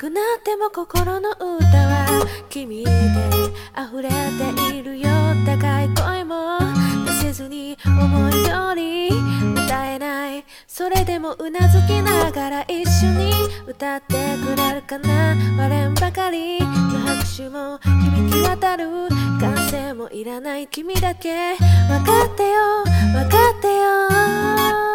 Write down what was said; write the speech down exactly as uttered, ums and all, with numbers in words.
くなっても心の歌は君で溢れているよ。高い声も出せずに思い通り歌えない。それでもうなずきながら一緒に歌ってくれるかな。割れんばかりの拍手も響き渡る。歓声もいらない君だけ分かってよ分かってよ。